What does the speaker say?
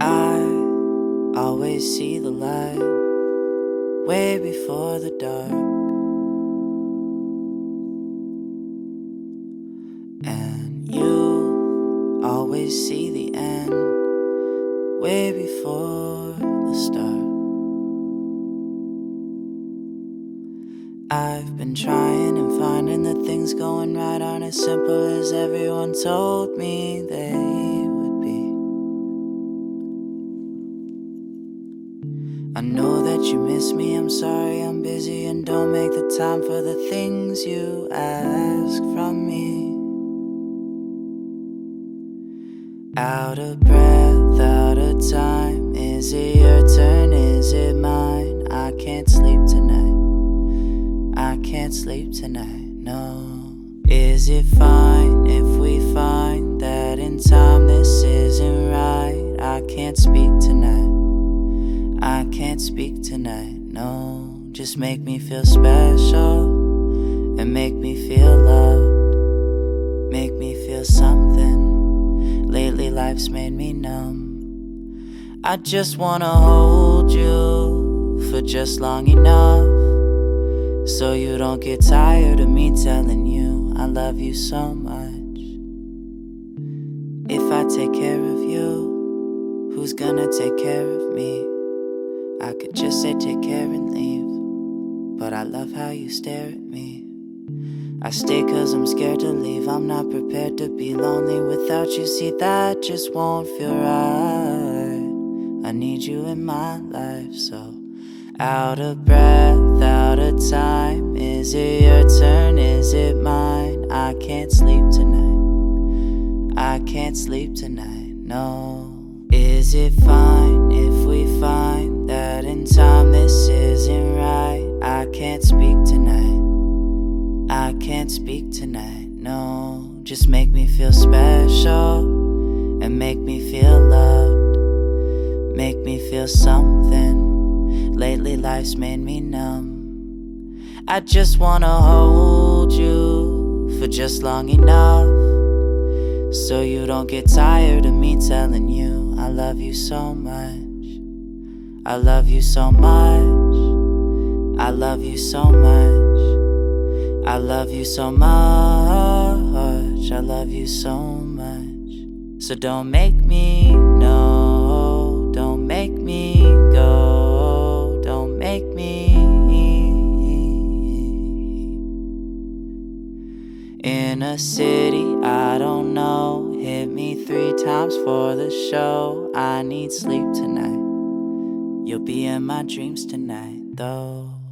I always see the light way before the dark, and you always see the end way before the start. I've been trying and finding that things going right aren't as simple as everyone told me they would be. I know that you miss me, I'm sorry I'm busy and don't make the time for the things you ask from me. Out of breath, out of time, is it your turn, is it mine? I can't sleep tonight, I can't sleep tonight, no. Is it fine if we find that in time this isn't right? I can't speak tonight, I can't speak tonight, no. Just make me feel special and make me feel loved, make me feel something. Lately life's made me numb. I just wanna hold you for just long enough, so you don't get tired of me telling you I love you so much. If I take care of you, who's gonna take care of me? I could just say take care and leave, but I love how you stare at me. I stay cause I'm scared to leave, I'm not prepared to be lonely without you. See, that just won't feel right. I need you in my life, so out of breath, out of time, is it your turn, is it mine? I can't sleep tonight, I can't sleep tonight, no. Is it fine if we find that in time this isn't right? I can't speak tonight, I can't speak tonight, no. Just make me feel special and make me feel loved, make me feel something. Lately life's made me numb. I just wanna hold you for just long enough, so you don't get tired of me telling you I love you so much, I love you so much, I love you so much, I love you so much, I love you so much. So don't make me, no, don't make me go, don't make me. In a city I don't know, hit me 3 times for the show. I need sleep tonight, you'll be in my dreams tonight though.